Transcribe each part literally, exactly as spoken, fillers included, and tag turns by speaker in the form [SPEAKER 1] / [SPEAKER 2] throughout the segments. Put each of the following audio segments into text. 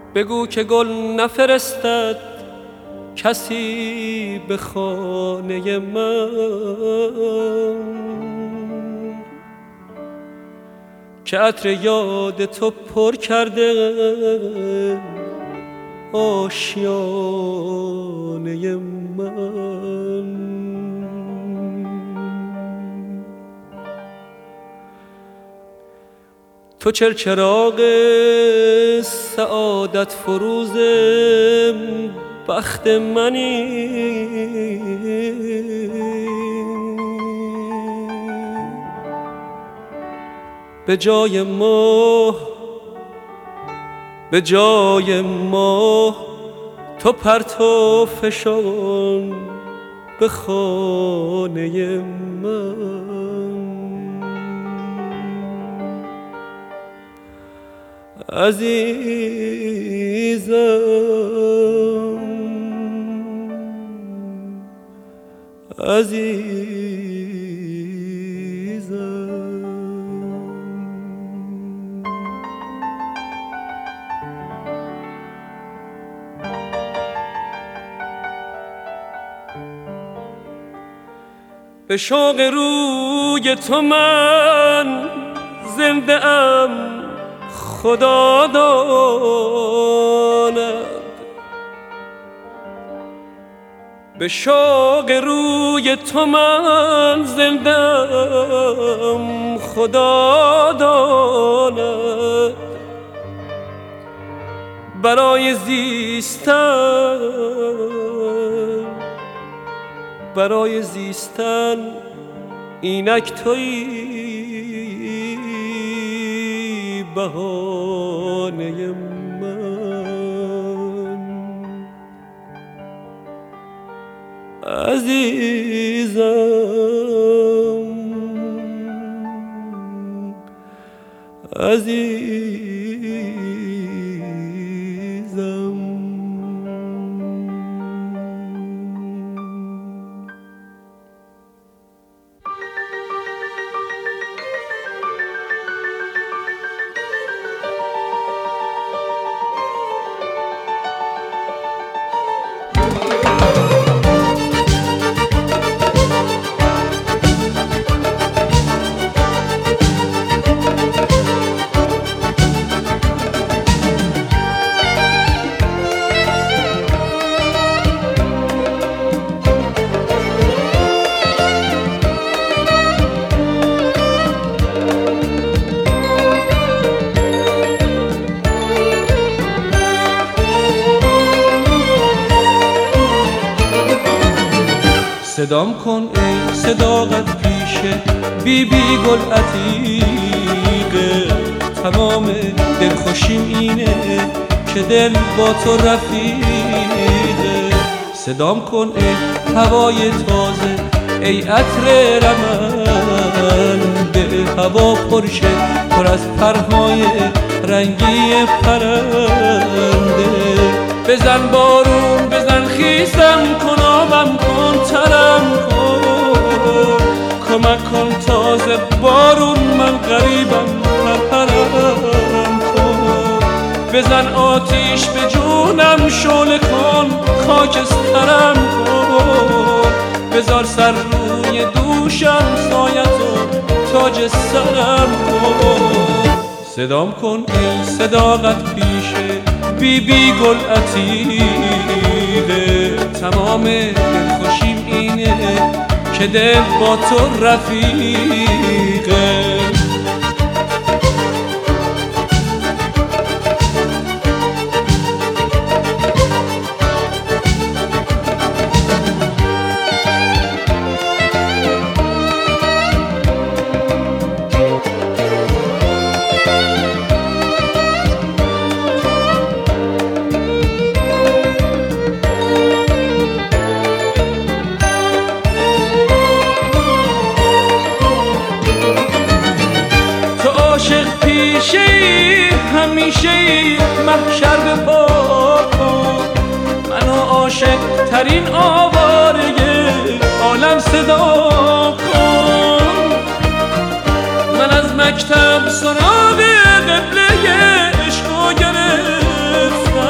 [SPEAKER 1] بگو که گل نفرستد کسی به خانه من، که عطر یاد تو پر کرده آشیانه من. تو چرچراغ سعادت فروز بخت منی، به جای ماه به جای ماه تو پرتو فشان به خانه من. عزیزم عزیزم به شوق روی تو من زنده ام خدا داند، به شوق روی تو من زنده ام خدا داند. برای زیستن برای زیستن اینک تویی بهانه من. عزیزم عزیزم صدام کن ای صداقت پیشه بی بی گل عتیقه، تمام دلخوشیم اینه که دل با تو رفیقه. صدام کن ای هوای تازه ای عطر رمن، به هوا پرشه پر از پرهای رنگی پرنده. بزن بارون بزن خیسم کن آبم کن ترم کن، کمک کن تازه بارون من غریبم پرپرم کن. بزن آتیش به جونم شعله کن خاکسترم کن، بذار سر روی دوشم سایتو تاج سرم کن. صدام کن ای صداقت پیشه بی بی گل عتیقه، تمام دلخوشیم اینه که دل با تو رفیقه. همیشه محشر به پا کن، منو عاشق ترین آواره عالم صدا کن. من از مکتب سراغ قبله عشقو گرفتم،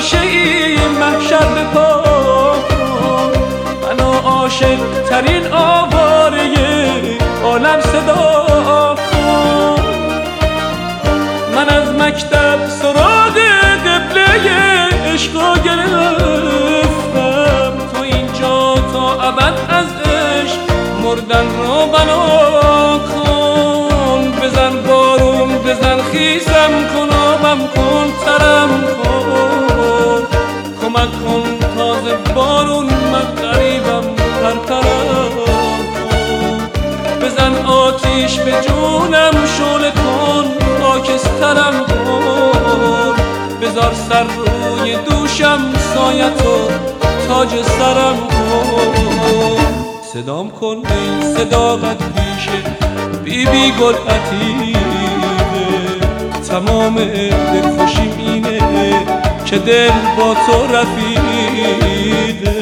[SPEAKER 1] همیشه این محشر بپا کن، منو عاشق ترین آواره عالم صدا کن. من از مکتب سراغ قبله عشقا گرفتم، تو اینجا تا ابد از عشق مردن رو بنا کن. بزن بارون بزن خیزم کن، آبم کن ترم کن، کمک کن تازه بارون من غریبم پرپرم کن. بزن آتیش به جونم شعله کن، خاکسترم کن. بذار سر روی دوشم سایتو تاج سرم کن. صدام کن ای صداقت پیشه بی بی گل عتیقه، تمام دلخوشیم اینه که دل با تو رفیقه.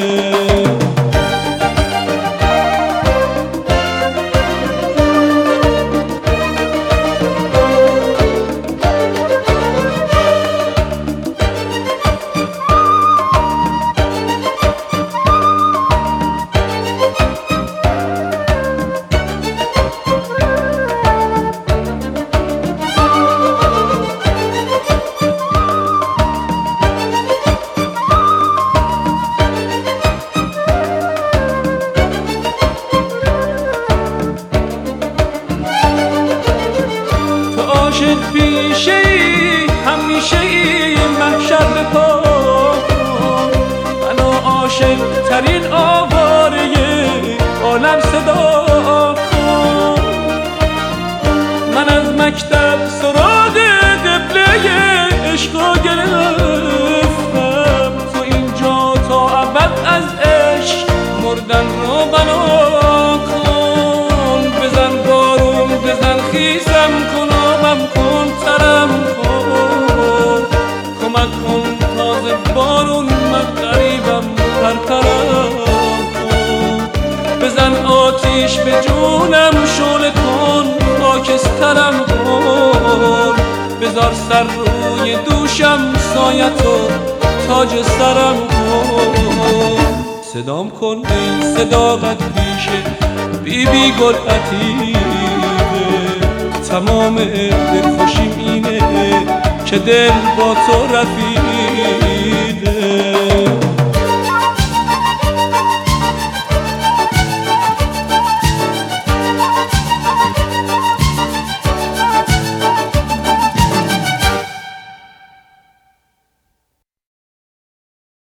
[SPEAKER 1] عاشق پیشه ای همیشه ای محشر بپا کن، منو عاشق ترین آواره عالم صدا کن. من از مکتب سراغ قبله عشقا گرفتم، تو اینجا تا ابد از عشق مردن رو بنا کن. بزن بارون بزن خیزم کن، آبم کن ترم کن، کمک کن تازه بارون من غریبم پرپرم کن. بزن آتیش به جونم شعله کن، خاکسترم کن. بذار سر روی دوشم سایتو تاج سرم کن. صدام کن ای صداقت پیشه بی بی گل عتیقه، تمام دلخوشیم اینه که دل با تو رفیقه.